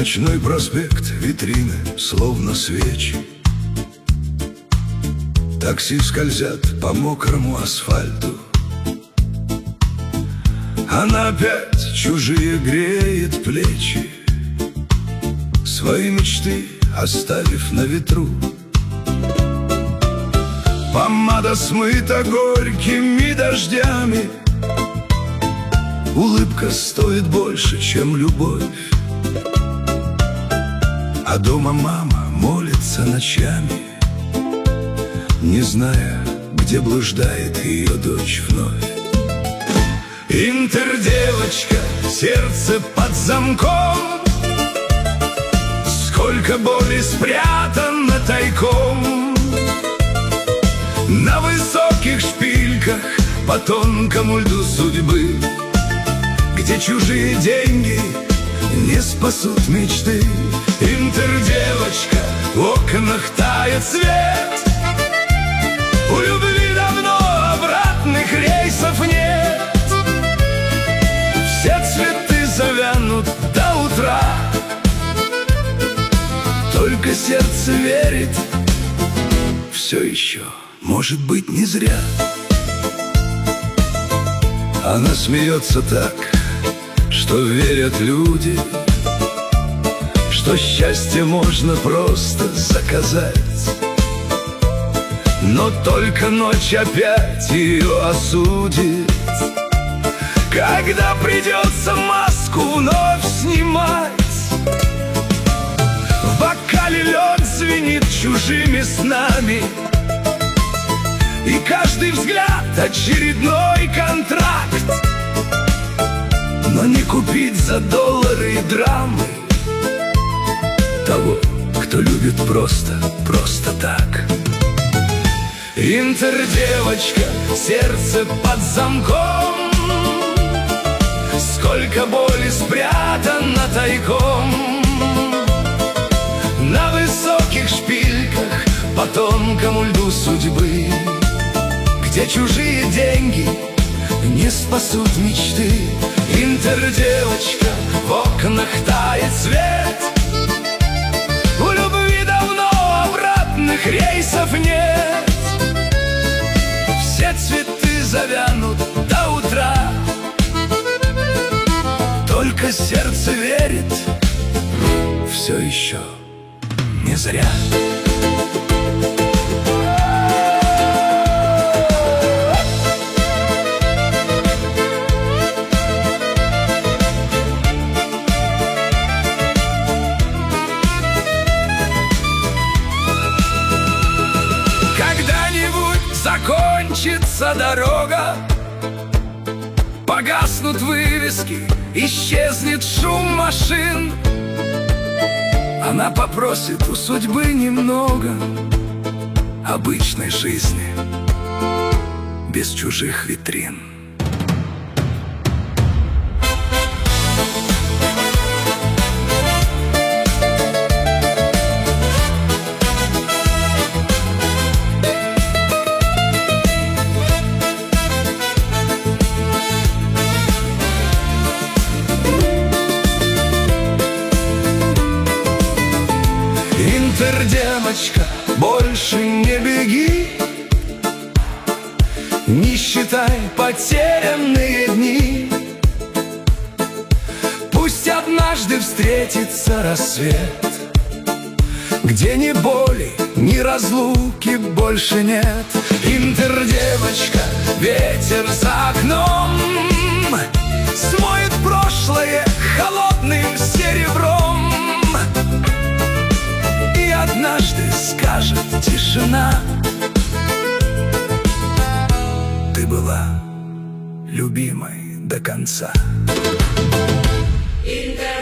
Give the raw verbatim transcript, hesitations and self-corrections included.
Ночной проспект, витрины, словно свечи. Такси скользят по мокрому асфальту. Она опять чужие греет плечи, свои мечты оставив на ветру. Помада смыта горькими дождями, улыбка стоит больше, чем любовь. А дома мама молится ночами, не зная, где блуждает ее дочь вновь. Интердевочка, сердце под замком, сколько боли спрятано тайком. На высоких шпильках по тонкому льду судьбы, где чужие деньги не спасут мечты. Интердевочка, в окнах тает свет, у любви давно обратных рейсов нет. Все цветы завянут до утра, только сердце верит, все еще, может быть, не зря. Она смеется так, что верят люди, что счастье можно просто заказать. Но только ночь опять ее осудит, когда придется маску вновь снимать. В бокале лед звенит чужими снами, и каждый взгляд очередной контракт. Но не купить за доллары и драмы того, кто любит просто, просто так. Интердевочка, сердце под замком, сколько боли спрятано тайком. На высоких шпильках по тонкому льду судьбы, где чужие деньги не спасут мечты. Интердевочка, в окнах тает свет, у любви давно обратных рейсов нет. Все цветы завянут до утра, только сердце верит, все еще не зря. Закончится дорога, погаснут вывески, исчезнет шум машин. Она попросит у судьбы немного обычной жизни, без чужих витрин. Интердевочка, больше не беги, не считай потерянные дни. Пусть однажды встретится рассвет, где ни боли, ни разлуки больше нет. Интердевочка, ветер за окном смоет прошлое холодным серебром. И однажды скажет тишина: ты была любимой до конца. Интер